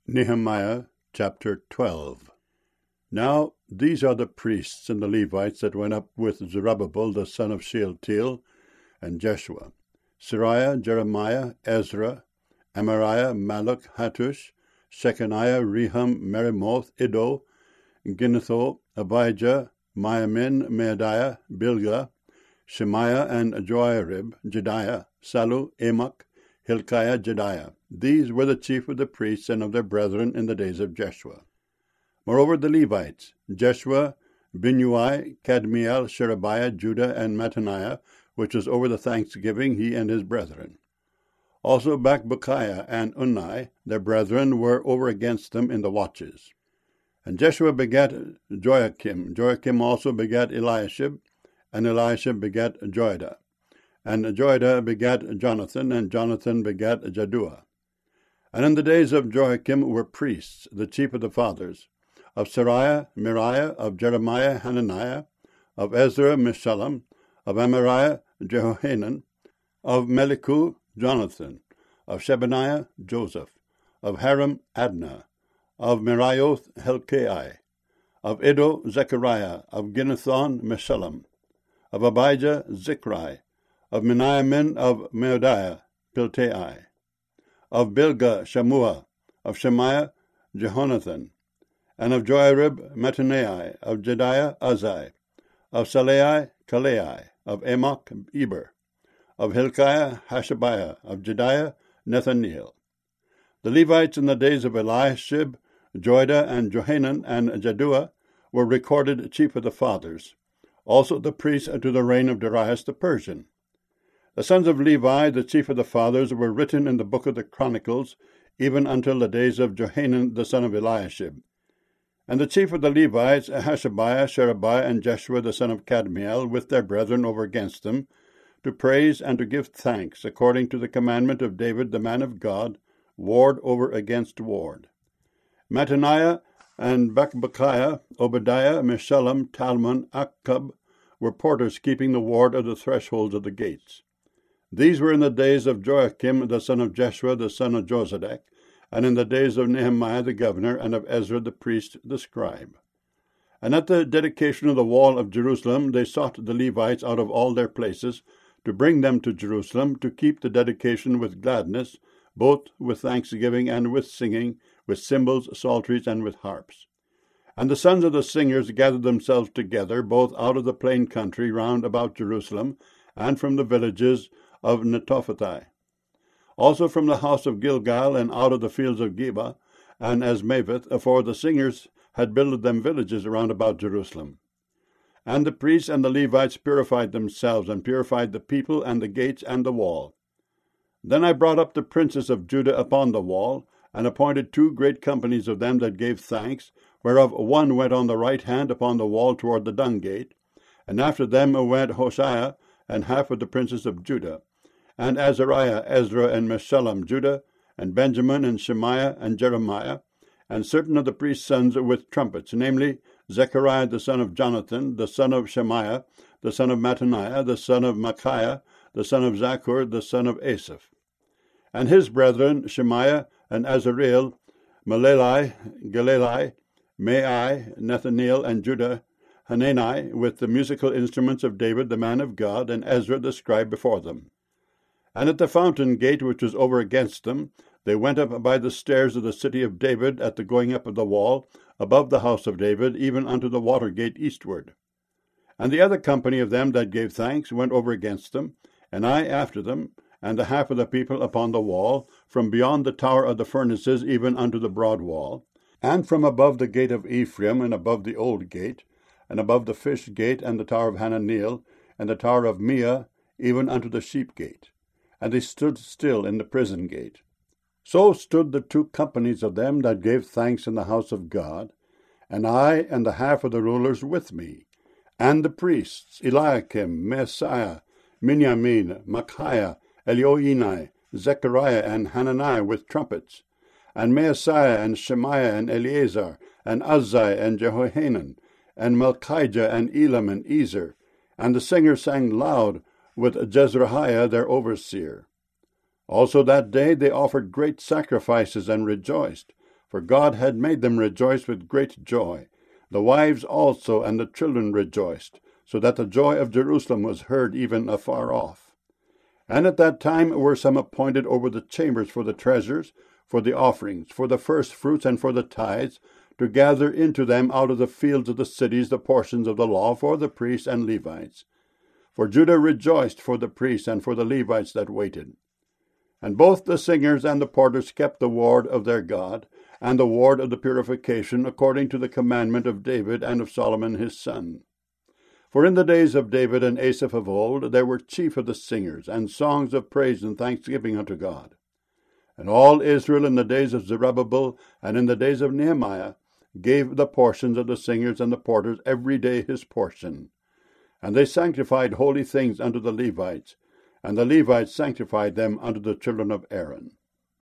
Nehemiah chapter 12. Now these are the priests and the Levites that went up with Zerubbabel the son of Shealtiel, and Jeshua, Seraiah, Jeremiah, Ezra, Amariah, Malluch, Hattush, Shechaniah, Rehum, Meremoth, Iddo, Ginnetho, Abijah, Miamin, Meadiah, Bilgah, Shemaiah, and Joiarib, Jediah, Sallu, Amok, Hilkiah, Jediah. These were the chief of the priests and of their brethren in the days of Jeshua. Moreover, the Levites, Jeshua, Binnui, Kadmiel, Sherebiah, Judah, and Mattaniah, which was over the thanksgiving, he and his brethren. Also Bakbukiah and Unni, their brethren, were over against them in the watches. And Jeshua begat Joachim. Joachim also begat Eliashib, and Eliashib begat Joiada. And Joiada begat Jonathan, and Jonathan begat Jaddua. And in the days of Joachim were priests, the chief of the fathers, of Seraiah, Miriah, of Jeremiah, Hananiah, of Ezra, Meshullam, of Amariah, Jehohanan, of Melichu, Jonathan, of Shebaniah, Joseph, of Haram, Adnah, of Meraioth, Helkai, of Iddo, Zechariah, of Ginnethon, Meshullam, of Abijah, Zichri, of Meniamin, of Meadiah, Piltai, of Bilgah, Shammua, of Shemaiah, Jehonathan, and of Joiarib, Mattaniah, of Jediah, Uzai, of Salai, Kalai, of Amok, Eber, of Hilkiah, Hashabiah, of Jediah, Nethaneel. The Levites in the days of Eliashib, Joiada, and Johanan, and Jaddua were recorded chief of the fathers, also the priests unto the reign of Darius the Persian. The sons of Levi, the chief of the fathers, were written in the book of the Chronicles, even until the days of Johanan the son of Eliashib. And the chief of the Levites, Hashabiah, Sherebiah, and Jeshua the son of Kadmiel, with their brethren over against them, to praise and to give thanks, according to the commandment of David the man of God, ward over against ward. Mattaniah and Bakbukiah, Obadiah, Meshullam, Talmon, Akkub, were porters keeping the ward of the thresholds of the gates. These were in the days of Joachim the son of Jeshua the son of Jozadak, and in the days of Nehemiah the governor, and of Ezra the priest the scribe. And at the dedication of the wall of Jerusalem they sought the Levites out of all their places, to bring them to Jerusalem, to keep the dedication with gladness, both with thanksgiving and with singing, with cymbals, psalteries, and with harps. And the sons of the singers gathered themselves together, both out of the plain country round about Jerusalem, and from the villages of Netophathi, also from the house of Gilgal, and out of the fields of Geba, and Asmaveth, for the singers had builded them villages round about Jerusalem. And the priests and the Levites purified themselves, and purified the people, and the gates, and the wall. Then I brought up the princes of Judah upon the wall, and appointed 2 great companies of them that gave thanks, whereof one went on the right hand upon the wall toward the dung gate, and after them went Hoshea, and half of the princes of Judah, and Azariah, Ezra, and Meshullam, Judah, and Benjamin, and Shemaiah, and Jeremiah, and certain of the priest's sons with trumpets, namely Zechariah the son of Jonathan, the son of Shemaiah, the son of Mattaniah, the son of Micaiah, the son of Zachur, the son of Asaph. And his brethren, Shemaiah, and Azareel, Malelai, Galilai, Mai, Nethaneel, and Judah, Hanani, with the musical instruments of David the man of God, and Ezra the scribe before them. And at the fountain gate which was over against them, they went up by the stairs of the city of David at the going up of the wall, above the house of David, even unto the water gate eastward. And the other company of them that gave thanks went over against them, and I after them, and the half of the people upon the wall, from beyond the tower of the furnaces even unto the broad wall, and from above the gate of Ephraim, and above the old gate, and above the fish gate, and the tower of Hananeel, and the tower of Meah, even unto the sheep gate. And they stood still in the prison gate. So stood the 2 companies of them that gave thanks in the house of God, and I and the half of the rulers with me, and the priests, Eliakim, Maaseiah, Miniamin, Micaiah, Elioenai, Zechariah, and Hanani with trumpets, and Maaseiah, and Shemaiah, and Eleazar, and Uzai, and Jehohanan, and Malchijah, and Elam, and Ezer. And the singers sang loud with Jezrahiah their overseer. Also that day they offered great sacrifices and rejoiced, for God had made them rejoice with great joy. The wives also and the children rejoiced, so that the joy of Jerusalem was heard even afar off. And at that time were some appointed over the chambers for the treasures, for the offerings, for the firstfruits, and for the tithes, to gather into them out of the fields of the cities the portions of the law for the priests and Levites. For Judah rejoiced for the priests and for the Levites that waited. And both the singers and the porters kept the ward of their God, and the ward of the purification, according to the commandment of David and of Solomon his son. For in the days of David and Asaph of old there were chief of the singers, and songs of praise and thanksgiving unto God. And all Israel in the days of Zerubbabel and in the days of Nehemiah gave the portions of the singers and the porters every day his portion. And they sanctified holy things unto the Levites, and the Levites sanctified them unto the children of Aaron.